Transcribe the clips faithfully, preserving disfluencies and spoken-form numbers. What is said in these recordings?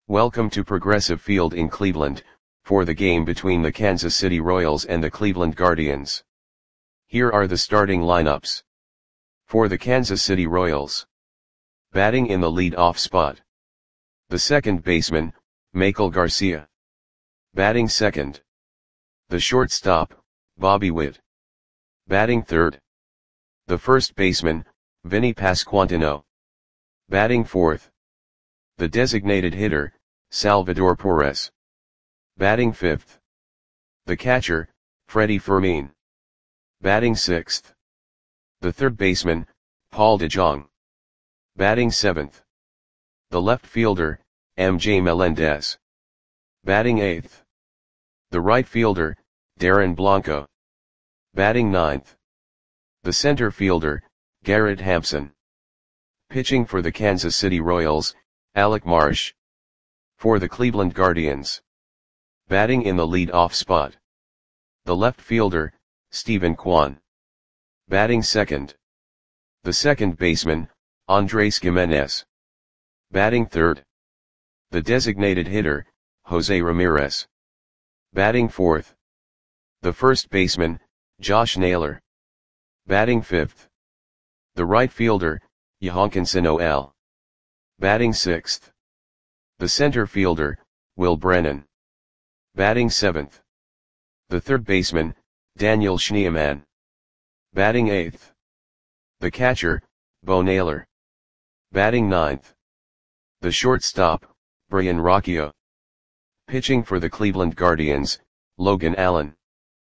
Welcome to Progressive Field in Cleveland, for the game between the Kansas City Royals and the Cleveland Guardians. Here are the starting lineups. For the Kansas City Royals. Batting in the lead-off spot. The second baseman, Maikel Garcia. Batting second. The shortstop, Bobby Witt. Batting third. The first baseman, Vinny Pasquantino. Batting fourth. The designated hitter, Salvador Perez. Batting fifth. The catcher, Freddie Fermin. Batting sixth. The third baseman, Paul DeJong. Batting seventh. The left fielder, M J Melendez. Batting eighth. The right fielder, Darren Blanco. Batting ninth. The center fielder, Garrett Hampson. Pitching for the Kansas City Royals, Alec Marsh. For the Cleveland Guardians. Batting in the lead-off spot. The left fielder, Steven Kwan. Batting second. The second baseman, Andres Gimenez. Batting third. The designated hitter, Jose Ramirez. Batting fourth. The first baseman, Josh Naylor. Batting fifth. The right fielder, Yohankinson Noel. Batting sixth. The center fielder, Will Brennan. Batting seventh. The third baseman, Daniel Schneemann. Batting eighth. The catcher, Bo Naylor. Batting ninth. The shortstop, Brian Rocchio. Pitching for the Cleveland Guardians, Logan Allen.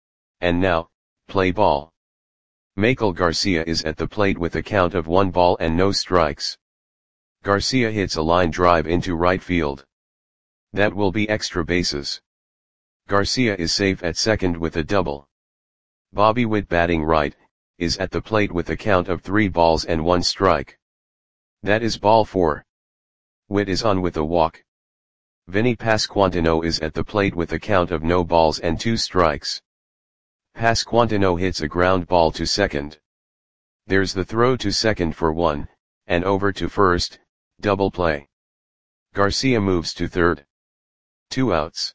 And now, play ball. Maikel Garcia is at the plate with a count of one ball and no strikes. Garcia hits a line drive into right field. That will be extra bases. Garcia is safe at second with a double. Bobby Witt, batting right, is at the plate with a count of three balls and one strike. That is ball four. Witt is on with a walk. Vinny Pasquantino is at the plate with a count of no balls and two strikes. Pasquantino hits a ground ball to second. There's the throw to second for one, and over to first, double play. Garcia moves to third. Two outs.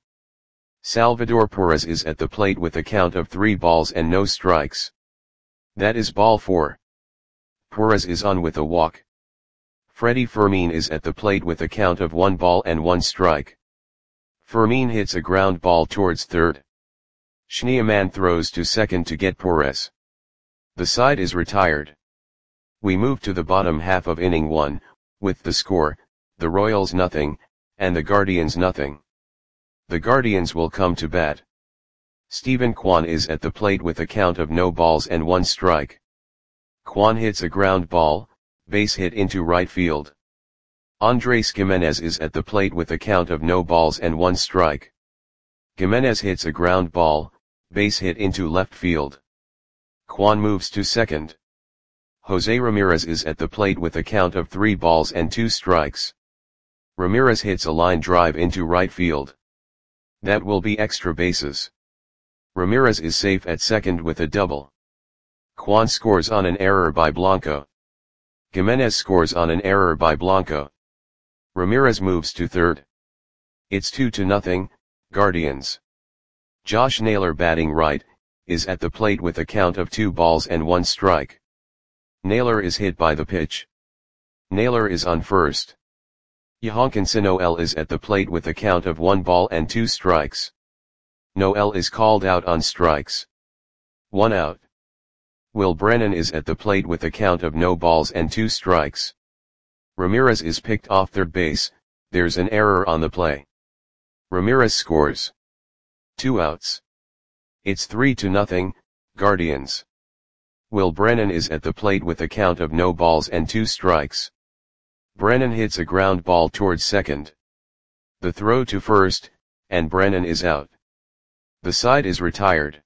Salvador Perez is at the plate with a count of three balls and no strikes. That is ball four. Perez is on with a walk. Freddie Fermin is at the plate with a count of one ball and one strike. Fermin hits a ground ball towards third. Schneemann throws to second to get Perez. The side is retired. We move to the bottom half of inning one, with the score, the Royals nothing, and the Guardians nothing. The Guardians will come to bat. Steven Kwan is at the plate with a count of no balls and one strike. Kwan hits a ground ball, base hit into right field. Andres Gimenez is at the plate with a count of no balls and one strike. Gimenez hits a ground ball, base hit into left field. Kwan moves to second. Jose Ramirez is at the plate with a count of three balls and two strikes. Ramirez hits a line drive into right field. That will be extra bases. Ramirez is safe at second with a double. Kwan scores on an error by Blanco. Gimenez scores on an error by Blanco. Ramirez moves to third. It's two to nothing, Guardians. Josh Naylor, batting right, is at the plate with a count of two balls and one strike. Naylor is hit by the pitch. Naylor is on first. Yohankinson Noel is at the plate with a count of one ball and two strikes. Noel is called out on strikes. One out. Will Brennan is at the plate with a count of no balls and two strikes. Ramirez is picked off third base, there's an error on the play. Ramirez scores. Two outs. It's three to nothing, Guardians. Will Brennan is at the plate with a count of no balls and two strikes. Brennan hits a ground ball towards second. The throw to first, and Brennan is out. The side is retired.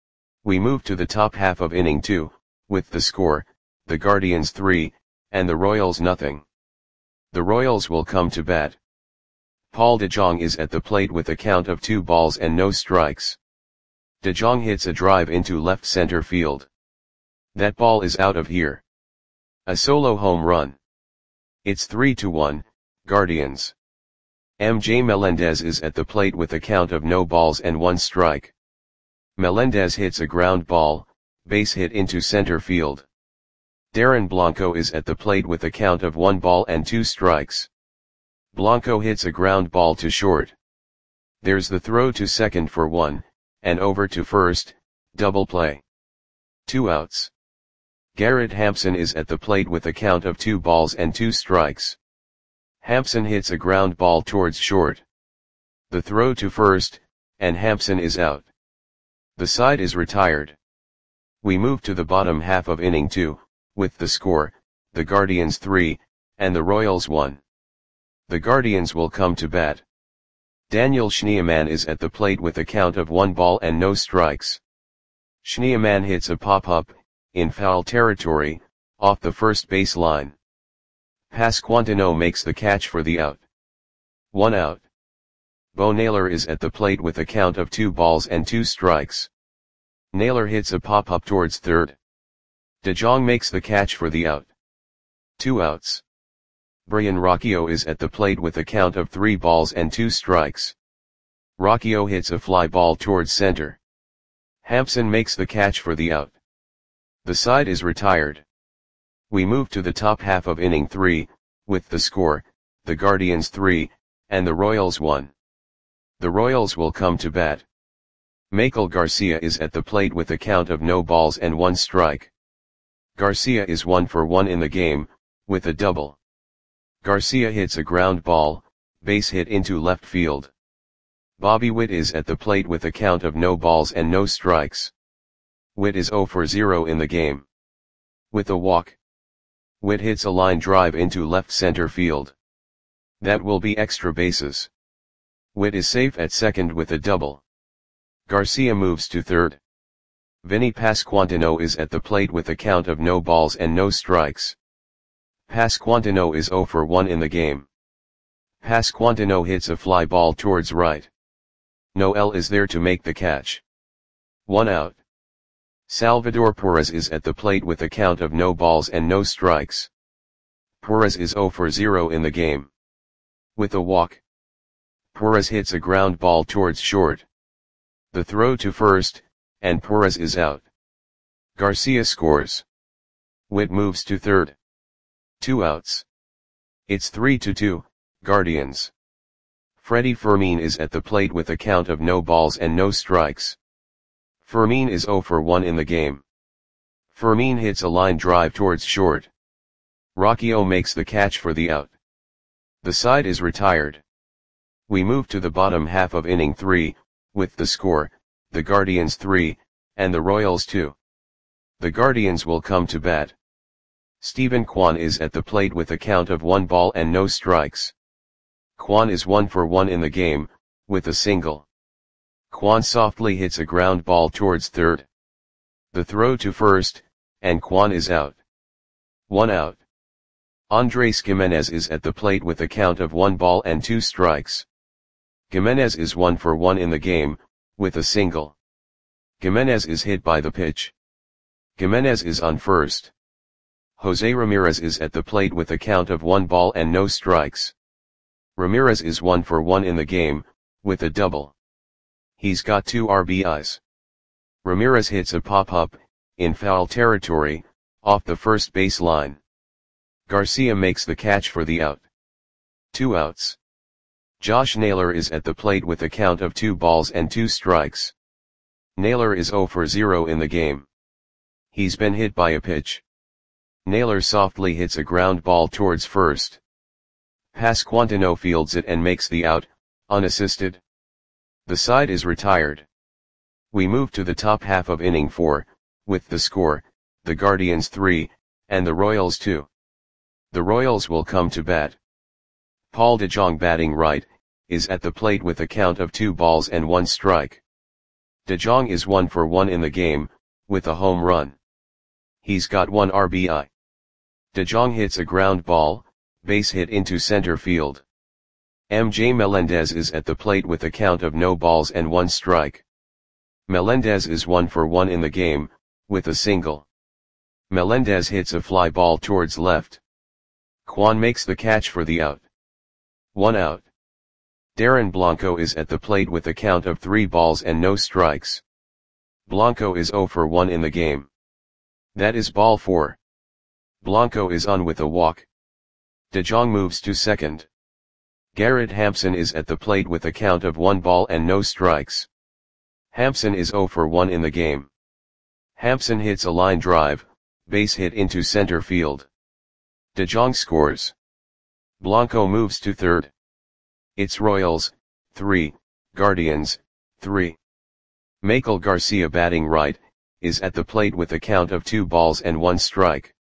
We move to the top half of inning two, with the score, the Guardians three, and the Royals nothing. The Royals will come to bat. Paul DeJong is at the plate with a count of two balls and no strikes. DeJong hits a drive into left center field. That ball is out of here. A solo home run. It's three to one, Guardians. M J Melendez is at the plate with a count of no balls and one strike. Melendez hits a ground ball, base hit into center field. Darren Blanco is at the plate with a count of one ball and two strikes. Blanco hits a ground ball to short. There's the throw to second for one, and over to first, double play. Two outs. Garrett Hampson is at the plate with a count of two balls and two strikes. Hampson hits a ground ball towards short. The throw to first, and Hampson is out. The side is retired. We move to the bottom half of inning two, with the score, the Guardians three, and the Royals one. The Guardians will come to bat. Daniel Schneemann is at the plate with a count of one ball and no strikes. Schneemann hits a pop-up, in foul territory, off the first base line. Pasquantino makes the catch for the out. One out. Bo Naylor is at the plate with a count of two balls and two strikes. Naylor hits a pop-up towards third. DeJong makes the catch for the out. Two outs. Brian Rocchio is at the plate with a count of three balls and two strikes. Rocchio hits a fly ball towards center. Hampson makes the catch for the out. The side is retired. We move to the top half of inning three, with the score, the Guardians three, and the Royals one. The Royals will come to bat. Michael Garcia is at the plate with a count of no balls and one strike. Garcia is one for one in the game, with a double. Garcia hits a ground ball, base hit into left field. Bobby Witt is at the plate with a count of no balls and no strikes. Witt is zero for zero in the game. With a walk. Witt hits a line drive into left center field. That will be extra bases. Witt is safe at second with a double. Garcia moves to third. Vinny Pasquantino is at the plate with a count of no balls and no strikes. Pasquantino is zero for one in the game. Pasquantino hits a fly ball towards right. Noel is there to make the catch. One out. Salvador Perez is at the plate with a count of no balls and no strikes. Perez is zero for zero in the game. With a walk. Perez hits a ground ball towards short. The throw to first, and Perez is out. Garcia scores. Witt moves to third. Two outs. It's three to two, Guardians. Freddie Fermin is at the plate with a count of no balls and no strikes. Fermin is zero for one in the game. Fermin hits a line drive towards short. Rocchio makes the catch for the out. The side is retired. We move to the bottom half of inning three, with the score, the Guardians three, and the Royals two. The Guardians will come to bat. Stephen Kwan is at the plate with a count of one ball and no strikes. Kwan is one for one in the game, with a single. Kwan softly hits a ground ball towards third. The throw to first, and Kwan is out. One out. Andres Gimenez is at the plate with a count of one ball and two strikes. Gimenez is one for one in the game, with a single. Gimenez is hit by the pitch. Gimenez is on first. Jose Ramirez is at the plate with a count of one ball and no strikes. Ramirez is one for one in the game, with a double. He's got two R B Is. Ramirez hits a pop-up, in foul territory, off the first base line. Garcia makes the catch for the out. Two outs. Josh Naylor is at the plate with a count of two balls and two strikes. Naylor is zero for zero in the game. He's been hit by a pitch. Naylor softly hits a ground ball towards first. Pasquantino fields it and makes the out, unassisted. The side is retired. We move to the top half of inning four, with the score, the Guardians three, and the Royals two. The Royals will come to bat. Paul DeJong batting right, is at the plate with a count of two balls and one strike. DeJong is one for one in the game, with a home run. He's got one R B I. DeJong hits a ground ball, base hit into center field. M J Melendez is at the plate with a count of no balls and one strike. Melendez is one for one in the game, with a single. Melendez hits a fly ball towards left. Kwan makes the catch for the out. One out. Darren Blanco is at the plate with a count of three balls and no strikes. Blanco is zero for one in the game. That is ball four. Blanco is on with a walk. De Jong moves to second. Garrett Hampson is at the plate with a count of one ball and no strikes. Hampson is zero for one in the game. Hampson hits a line drive, base hit into center field. De Jong scores. Blanco moves to third. It's Royals, three, Guardians, three. Michael Garcia batting right, is at the plate with a count of two balls and one strike.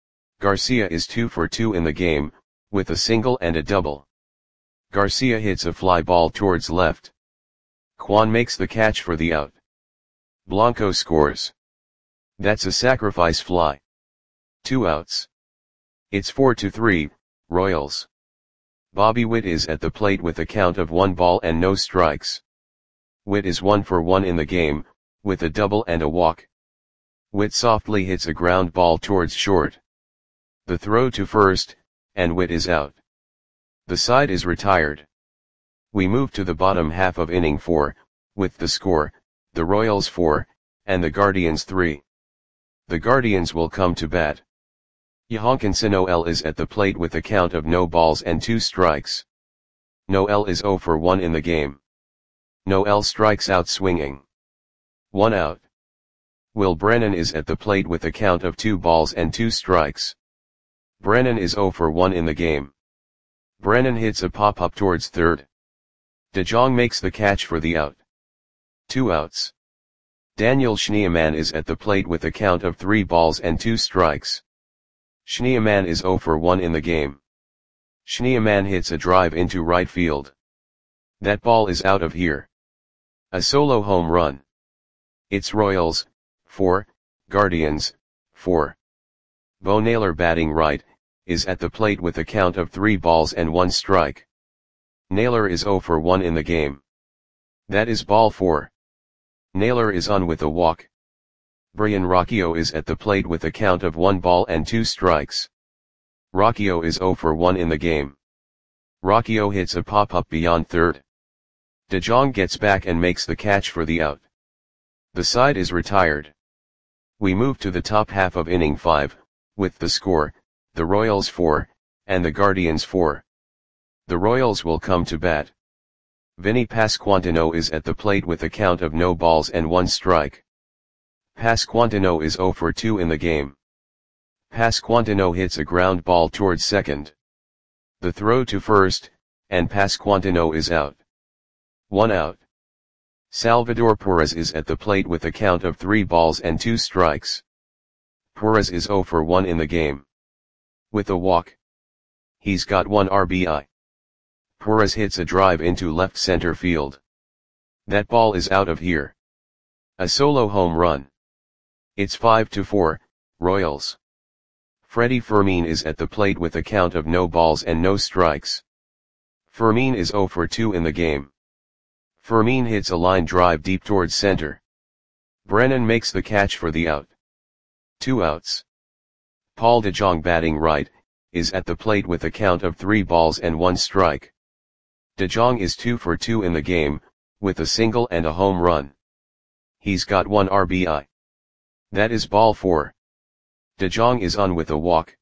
Garcia is two for two in the game, with a single and a double. Garcia hits a fly ball towards left. Kwan makes the catch for the out. Blanco scores. That's a sacrifice fly. Two outs. It's four to three, Royals. Bobby Witt is at the plate with a count of one ball and no strikes. Witt is one for one in the game, with a double and a walk. Witt softly hits a ground ball towards short. The throw to first, and Witt is out. The side is retired. We move to the bottom half of inning four, with the score, the Royals four, and the Guardians three. The Guardians will come to bat. Johankinson Noel is at the plate with a count of no balls and two strikes. Noel is zero for one in the game. Noel strikes out swinging. One out. Will Brennan is at the plate with a count of two balls and two strikes. Brennan is zero for one in the game. Brennan hits a pop-up towards third. De Jong makes the catch for the out. Two outs. Daniel Schneemann is at the plate with a count of three balls and two strikes. Schneemann is zero for one in the game. Schneemann hits a drive into right field. That ball is out of here. A solo home run. It's Royals, four, Guardians, four. Bo Naylor batting right, is at the plate with a count of three balls and one strike. Naylor is zero for one in the game. That is ball four. Naylor is on with a walk. Brian Rocchio is at the plate with a count of one ball and two strikes. Rocchio is zero for one in the game. Rocchio hits a pop-up beyond third. De Jong gets back and makes the catch for the out. The side is retired. We move to the top half of inning five, with the score, the Royals four, and the Guardians four. The Royals will come to bat. Vinny Pasquantino is at the plate with a count of no balls and one strike. Pasquantino is zero for two in the game. Pasquantino hits a ground ball towards second. The throw to first, and Pasquantino is out. One out. Salvador Perez is at the plate with a count of three balls and two strikes. Perez is zero for one in the game. With a walk. He's got one R B I. Perez hits a drive into left center field. That ball is out of here. A solo home run. It's five to four, Royals. Freddie Fermin is at the plate with a count of no balls and no strikes. Fermin is zero for two in the game. Fermin hits a line drive deep towards center. Brennan makes the catch for the out. Two outs. Paul De Jong batting right, is at the plate with a count of three balls and one strike. De Jong is two for two in the game, with a single and a home run. He's got one R B I. That is ball four. De Jong is on with a walk.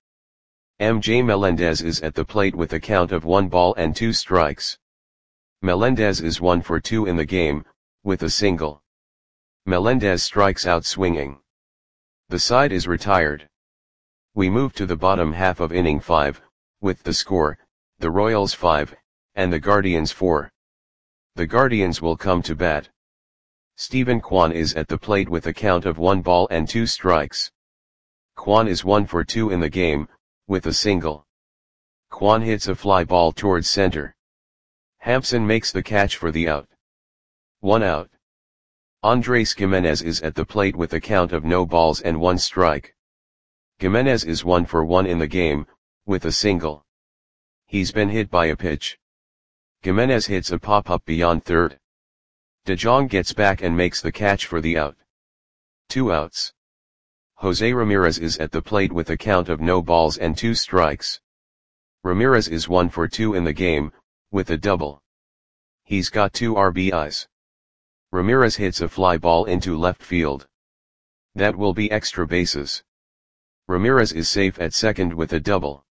M J Melendez is at the plate with a count of one ball and two strikes. Melendez is one for two in the game, with a single. Melendez strikes out swinging. The side is retired. We move to the bottom half of inning five, with the score, the Royals five, and the Guardians four. The Guardians will come to bat. Stephen Kwan is at the plate with a count of one ball and two strikes. Kwan is one for two in the game, with a single. Kwan hits a fly ball towards center. Hampson makes the catch for the out. One out. Andres Gimenez is at the plate with a count of no balls and one strike. Gimenez is one for one in the game, with a single. He's been hit by a pitch. Gimenez hits a pop-up beyond third. De Jong gets back and makes the catch for the out. Two outs. Jose Ramirez is at the plate with a count of no balls and two strikes. Ramirez is one for two in the game, with a double. He's got two R B Is. Ramirez hits a fly ball into left field. That will be extra bases. Ramirez is safe at second with a double.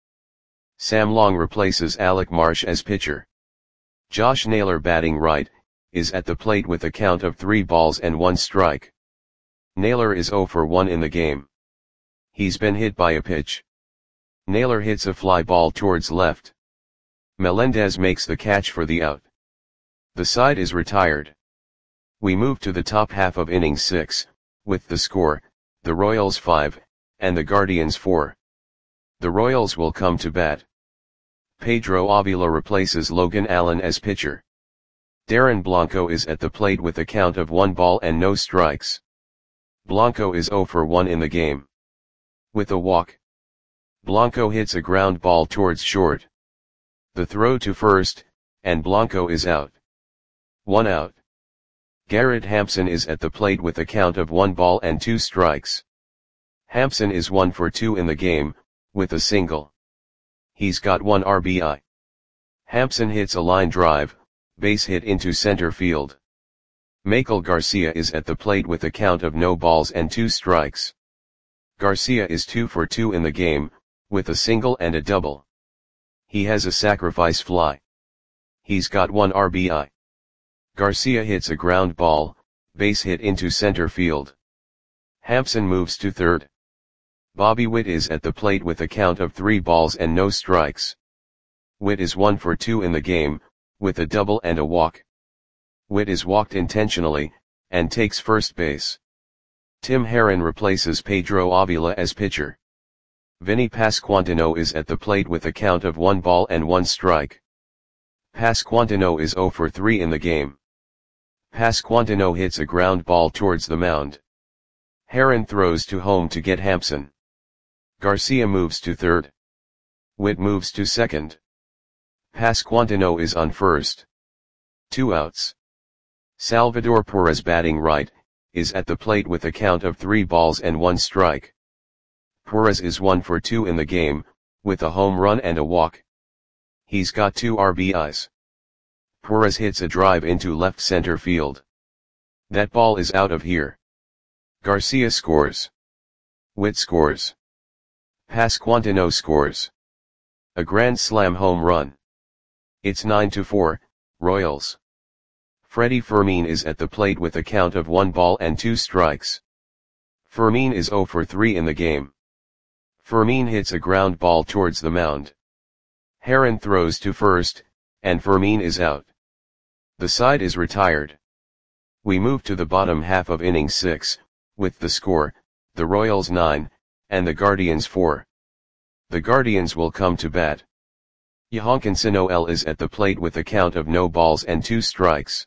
Sam Long replaces Alec Marsh as pitcher. Josh Naylor, batting right, is at the plate with a count of three balls and one strike. Naylor is oh for one in the game. He's been hit by a pitch. Naylor hits a fly ball towards left. Melendez makes the catch for the out. The side is retired. We move to the top half of inning six, with the score, the Royals five, and the Guardians four. The Royals will come to bat. Pedro Avila replaces Logan Allen as pitcher. Darren Blanco is at the plate with a count of one ball and no strikes. Blanco is oh for one in the game. With a walk. Blanco hits a ground ball towards short. The throw to first, and Blanco is out. One out. Garrett Hampson is at the plate with a count of one ball and two strikes. Hampson is one for two in the game, with a single. He's got one R B I. Hampson hits a line drive, base hit into center field. Michael Garcia is at the plate with a count of no balls and two strikes. Garcia is two for two in the game, with a single and a double. He has a sacrifice fly. He's got one R B I. Garcia hits a ground ball, base hit into center field. Hampson moves to third. Bobby Witt is at the plate with a count of three balls and no strikes. Witt is one for two in the game, with a double and a walk. Witt is walked intentionally, and takes first base. Tim Herrin replaces Pedro Avila as pitcher. Vinny Pasquantino is at the plate with a count of one ball and one strike. Pasquantino is oh for three in the game. Pasquantino hits a ground ball towards the mound. Herrin throws to home to get Hampson. Garcia moves to third. Witt moves to second. Pasquantino is on first. Two outs. Salvador Perez, batting right, is at the plate with a count of three balls and one strike. Perez is one for two in the game, with a home run and a walk. He's got two R B Is. Perez hits a drive into left center field. That ball is out of here. Garcia scores. Witt scores. Pasquantino scores. A grand slam home run. It's nine to four, Royals. Freddie Fermin is at the plate with a count of one ball and two strikes. Fermin is oh for three in the game. Fermin hits a ground ball towards the mound. Herrin throws to first, and Fermin is out. The side is retired. We move to the bottom half of inning six, with the score, the Royals nine, and the Guardians four. The Guardians will come to bat. Yohankinson Noel is at the plate with a count of no balls and two strikes.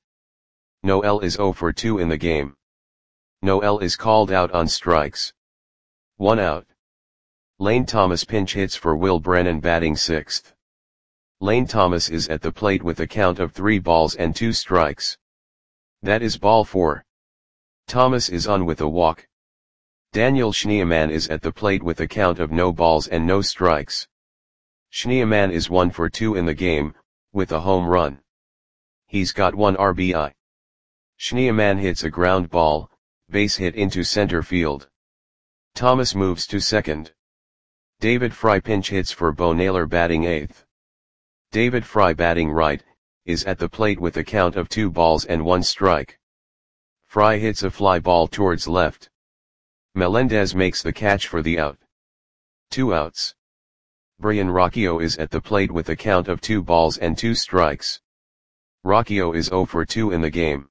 Noel is oh for two in the game. Noel is called out on strikes. One out. Lane Thomas pinch hits for Will Brennan, batting sixth. Lane Thomas is at the plate with a count of three balls and two strikes. That is ball four. Thomas is on with a walk. Daniel Schneemann is at the plate with a count of no balls and no strikes. Schneemann is one for two in the game, with a home run. He's got one R B I. Schneemann hits a ground ball, base hit into center field. Thomas moves to second. David Fry pinch hits for Bo Naylor, batting eighth. David Fry, batting right, is at the plate with a count of two balls and one strike. Fry hits a fly ball towards left. Melendez makes the catch for the out. Two outs. Brian Rocchio is at the plate with a count of two balls and two strikes. Rocchio is oh for two in the game.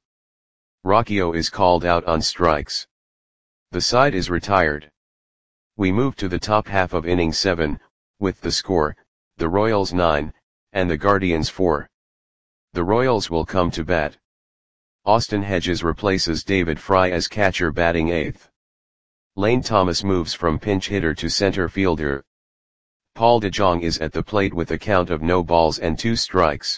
Rocchio is called out on strikes. The side is retired. We move to the top half of inning seven, with the score, the Royals nine, and the Guardians four. The Royals will come to bat. Austin Hedges replaces David Fry as catcher, batting eighth. Lane Thomas moves from pinch hitter to center fielder. Paul DeJong is at the plate with a count of no balls and two strikes.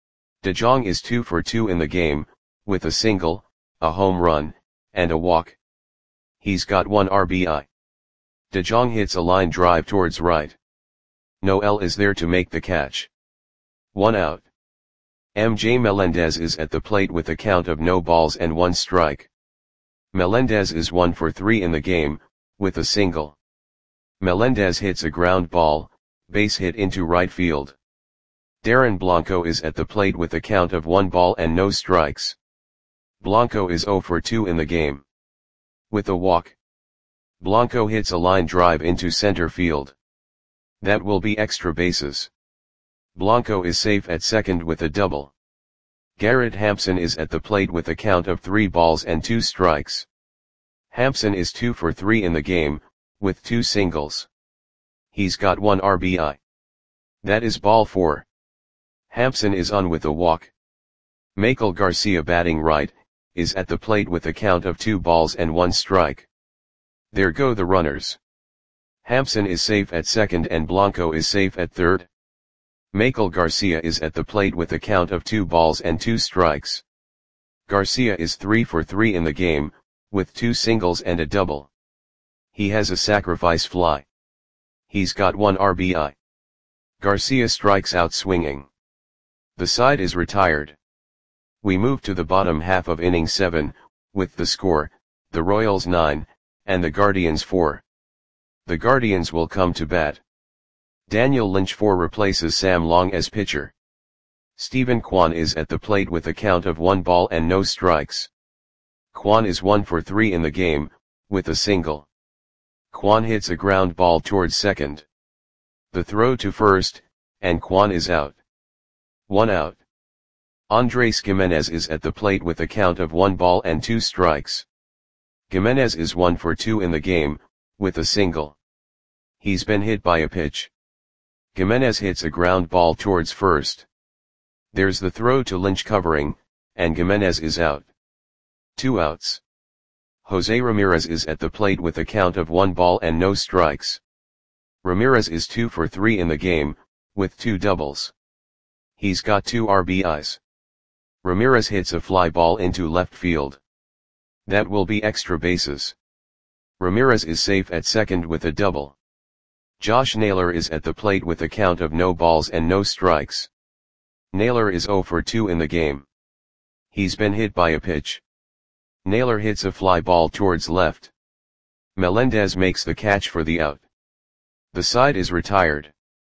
DeJong is two for two in the game, with a single, a home run, and a walk. He's got one R B I. DeJong hits a line drive towards right. Noel is there to make the catch. One out. M J Melendez is at the plate with a count of no balls and one strike. Melendez is one for three in the game, with a single. Melendez hits a ground ball, base hit into right field. Darren Blanco is at the plate with a count of one ball and no strikes. Blanco is zero for two in the game. With a walk. Blanco hits a line drive into center field. That will be extra bases. Blanco is safe at second with a double. Garrett Hampson is at the plate with a count of three balls and two strikes. Hampson is two for three in the game, with two singles. He's got one R B I. That is ball four. Hampson is on with a walk. Michael Garcia, batting right, is at the plate with a count of two balls and one strike. There go the runners. Hampson is safe at second and Blanco is safe at third. Michael Garcia is at the plate with a count of two balls and two strikes. Garcia is three for three in the game, with two singles and a double. He has a sacrifice fly. He's got one R B I. Garcia strikes out swinging. The side is retired. We move to the bottom half of inning seven, with the score, the Royals nine, and the Guardians four. The Guardians will come to bat. Daniel Lynch four replaces Sam Long as pitcher. Stephen Kwan is at the plate with a count of one ball and no strikes. Kwan is one for three in the game, with a single. Kwan hits a ground ball towards second. The throw to first, and Kwan is out. One out. Andres Gimenez is at the plate with a count of one ball and two strikes. Gimenez is one for two in the game, with a single. He's been hit by a pitch. Gimenez hits a ground ball towards first. There's the throw to Lynch covering, and Gimenez is out. Two outs. Jose Ramirez is at the plate with a count of one ball and no strikes. Ramirez is two for three in the game, with two doubles. He's got two R B Is. Ramirez hits a fly ball into left field. That will be extra bases. Ramirez is safe at second with a double. Josh Naylor is at the plate with a count of no balls and no strikes. Naylor is zero for two in the game. He's been hit by a pitch. Naylor hits a fly ball towards left. Melendez makes the catch for the out. The side is retired.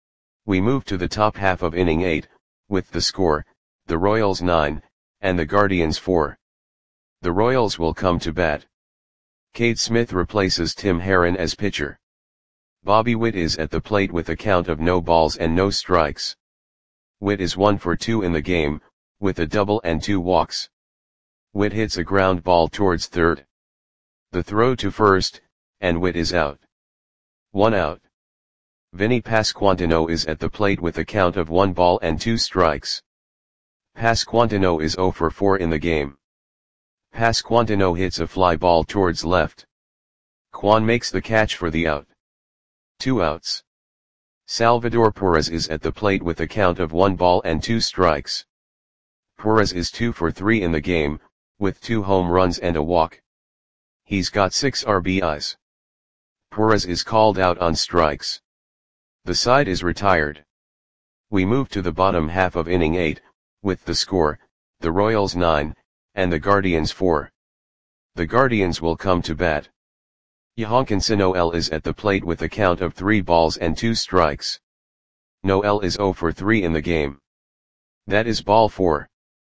We move to the top half of inning eight, with the score, the Royals nine, and the Guardians four. The Royals will come to bat. Cade Smith replaces Tim Herron as pitcher. Bobby Witt is at the plate with a count of no balls and no strikes. Witt is one for two in the game, with a double and two walks. Witt hits a ground ball towards third. The throw to first, and Witt is out. One out. Vinny Pasquantino is at the plate with a count of one ball and two strikes. Pasquantino is zero for four in the game. Pasquantino hits a fly ball towards left. Kwan makes the catch for the out. Two outs. Salvador Perez is at the plate with a count of one ball and two strikes. Perez is two for three in the game, with two home runs and a walk. He's got six R B Is. Perez is called out on strikes. The side is retired. We move to the bottom half of inning eight, with the score, the Royals nine, and the Guardians four. The Guardians will come to bat. Yohankinson Noel is at the plate with a count of three balls and two strikes. Noel is zero for three in the game. That is ball four.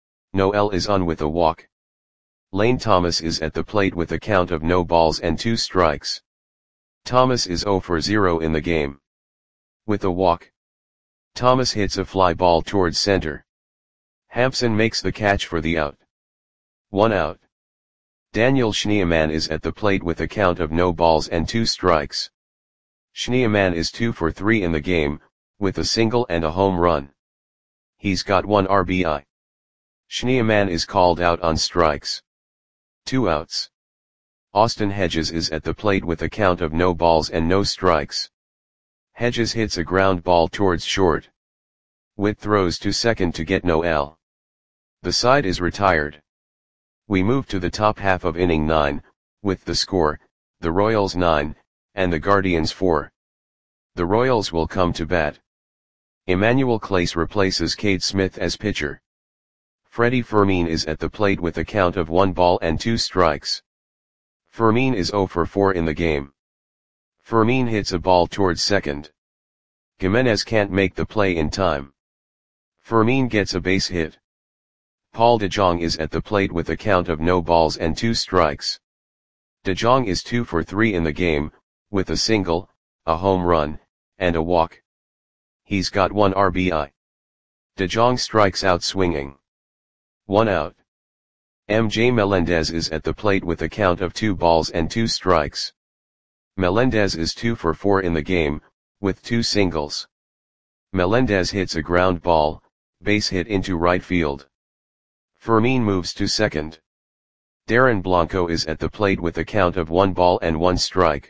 Noel is on with a walk. Lane Thomas is at the plate with a count of no balls and two strikes. Thomas is zero for zero in the game. With a walk. Thomas hits a fly ball towards center. Hampson makes the catch for the out. One out. Daniel Schneemann is at the plate with a count of no balls and two strikes. Schneemann is two for three in the game, with a single and a home run. He's got one R B I. Schneemann is called out on strikes. Two outs. Austin Hedges is at the plate with a count of no balls and no strikes. Hedges hits a ground ball towards short. Witt throws to second to get Noel. The side is retired. We move to the top half of inning nine, with the score, the Royals nine, and the Guardians four. The Royals will come to bat. Emmanuel Clase replaces Cade Smith as pitcher. Freddie Fermin is at the plate with a count of one ball and two strikes. Fermin is zero for four in the game. Fermin hits a ball towards second. Gimenez can't make the play in time. Fermin gets a base hit. Paul DeJong is at the plate with a count of no balls and two strikes. DeJong is two for three in the game, with a single, a home run, and a walk. He's got one R B I. DeJong strikes out swinging. One out. M J Melendez is at the plate with a count of two balls and two strikes. Melendez is two for four in the game, with two singles. Melendez hits a ground ball, base hit into right field. Fermin moves to second. Darren Blanco is at the plate with a count of one ball and one strike.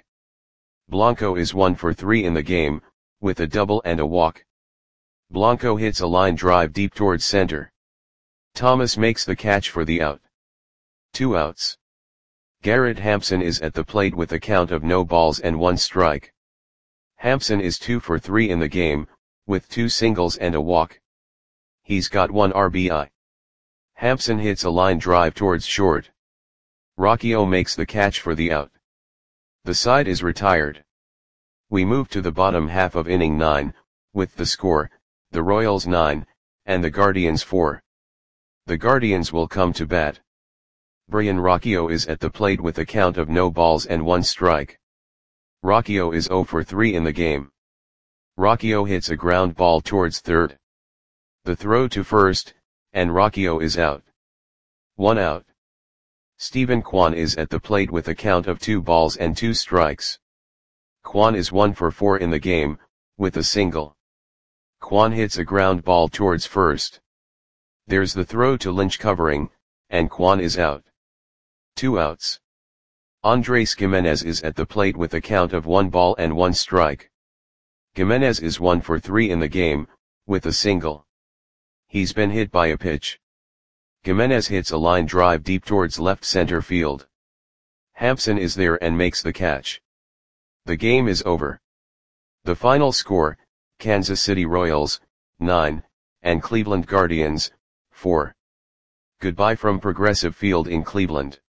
Blanco is one for three in the game, with a double and a walk. Blanco hits a line drive deep towards center. Thomas makes the catch for the out. Two outs. Garrett Hampson is at the plate with a count of no balls and one strike. Hampson is two for three in the game, with two singles and a walk. He's got one R B I. Hampson hits a line drive towards short. Rocchio makes the catch for the out. The side is retired. We move to the bottom half of inning nine, with the score, the Royals nine, and the Guardians four. The Guardians will come to bat. Brian Rocchio is at the plate with a count of no balls and one strike. Rocchio is zero for three in the game. Rocchio hits a ground ball towards third. The throw to first, and Rocchio is out. One out. Stephen Kwan is at the plate with a count of two balls and two strikes. Kwan is one for four in the game, with a single. Kwan hits a ground ball towards first. There's the throw to Lynch covering, and Kwan is out. Two outs. Andres Gimenez is at the plate with a count of one ball and one strike. Gimenez is one for three in the game, with a single. He's been hit by a pitch. Gimenez hits a line drive deep towards left center field. Hampson is there and makes the catch. The game is over. The final score, Kansas City Royals, nine, and Cleveland Guardians, four. Goodbye from Progressive Field in Cleveland.